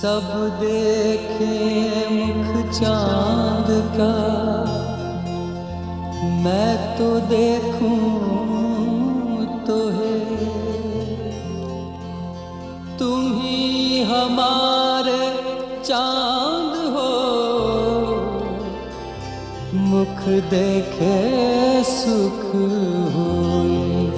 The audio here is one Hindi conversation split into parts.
सब देखें मुख चांद का, मैं तो देखूं तो है तुम ही हमारे चांद हो, मुख देखे सुख होए।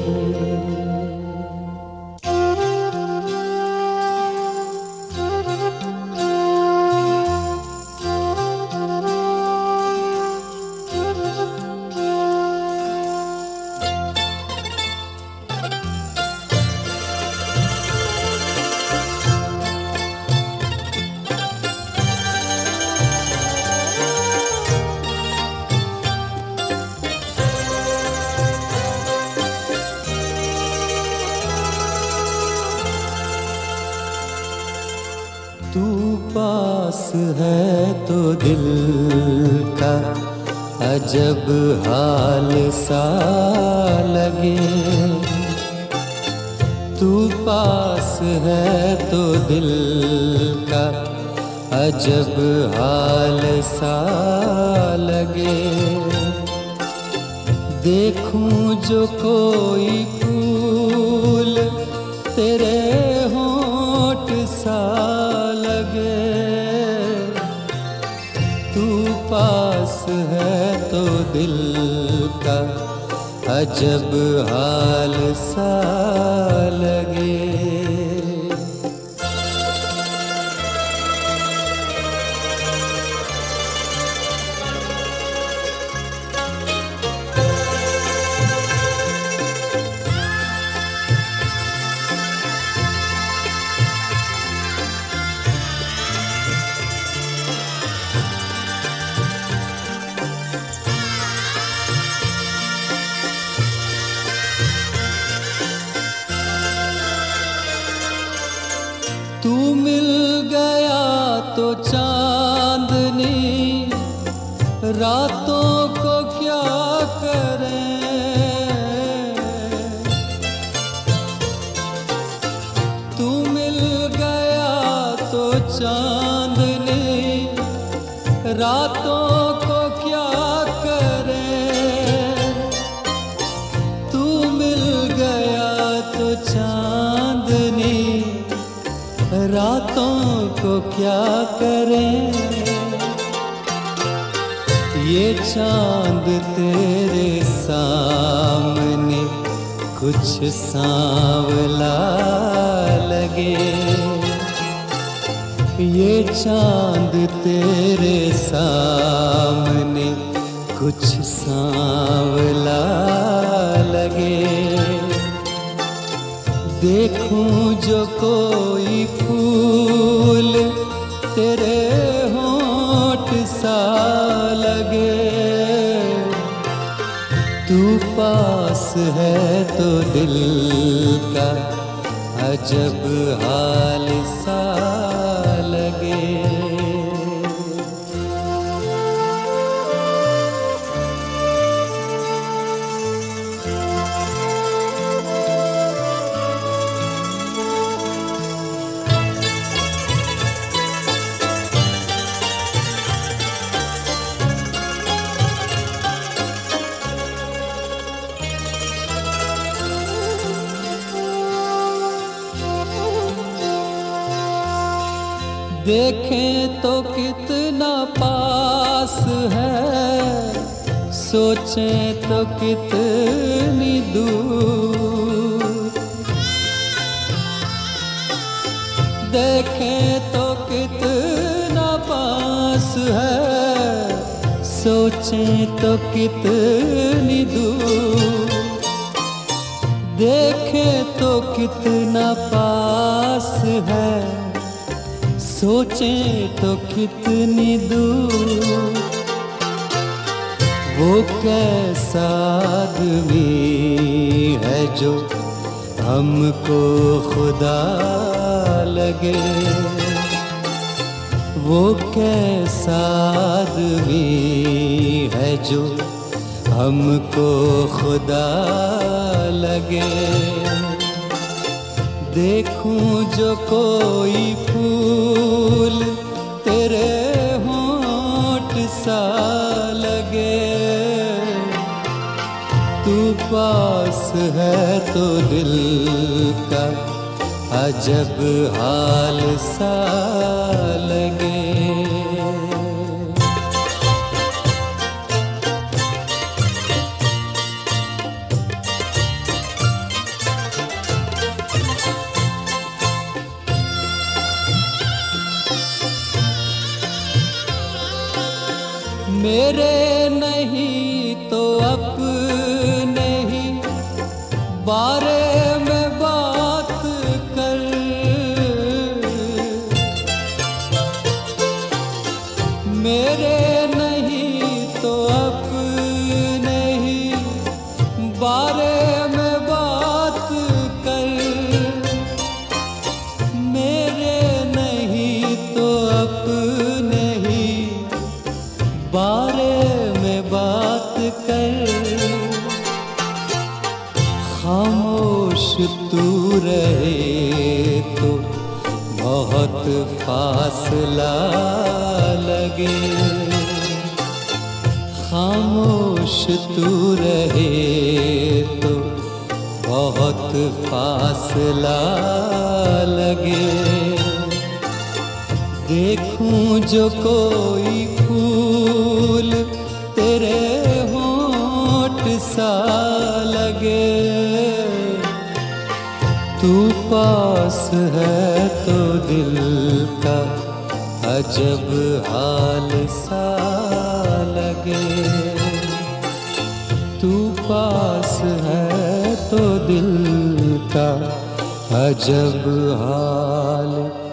तू पास है तो दिल का अजब हाल सा लगे, तू पास है तो दिल का अजब हाल सा लगे। देखूं जो कोई फूल तेरे होंठ सा लगे, तू पास है तो दिल का अजब हाल सा लगे। तू मिल गया तो चांदनी रातों को क्या करें, तू मिल गया तो चांदनी रातों को क्या करें, तू मिल गया तो चांदनी रातों को क्या करें। ये चांद तेरे सामने कुछ सांवला लगे, ये चांद तेरे सामने कुछ सांवला लगे। देखूं जो कोई फूल तेरे होंठ सा लगे, तू पास है तो दिल का अजब हाल सा लगे। देखें तो कितना पास है, सोचें तो कितनी दूर, देखें तो कितना पास है, सोचें तो कितनी दूर, देखें तो कितना पास है, सोचें तो कितनी दूर। वो कैसा आदमी है जो हमको खुदा लगे, वो कैसा आदमी है जो हमको खुदा लगे। देखूं जो कोई फूल तेरे होंठ सा लगे, तू पास है तो दिल का अजब हाल सा लगे। मेरे नहीं तो अपने ही बारे में बात कर, मेरे नहीं तो अपने ही बारे में बात कर, मेरे नहीं तो अपने ही बारे में बात कर। खामोश तू रहे तो बहुत फासला लगे, खामोश तू रहे तो बहुत फासला लगे। देखूं जो कोई फूल तेरे होंठ सा लगे, तू पास है तो दिल का अजब हाल सा लगे, तू पास है तो दिल का अजब हाल